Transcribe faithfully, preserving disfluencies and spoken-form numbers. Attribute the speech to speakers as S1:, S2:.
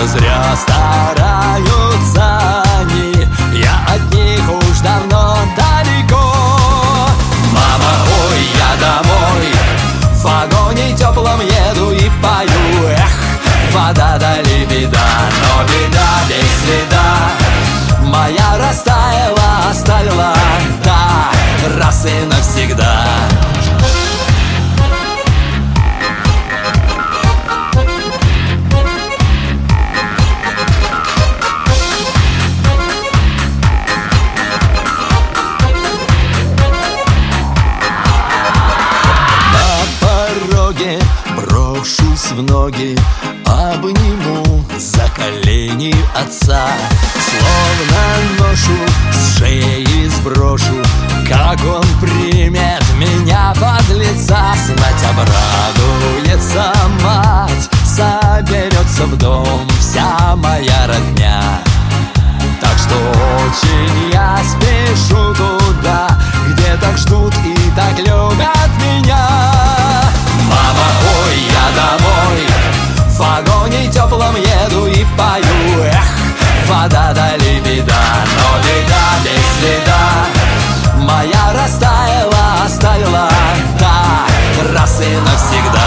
S1: что зря стараются они, я от них уж давно далеко. Мама, ой, я домой в вагоне теплом еду и пою. Эх, вода дали беда, но беда без следа. Моя растаяла, оставила, да, раз и навсегда. Брошусь в ноги, обниму за колени отца. Словно ношу с шеи сброшу, как он примет меня под лица. Знать обрадуется мать, соберется в дом вся моя родня. Так что очень я спешу туда, где так ждут и так любят меня. Мама, ой, я домой в вагоне теплом еду и пою. Эх, вода дали беда, но беда без следа. Моя растаяла, оставила, да, раз и навсегда.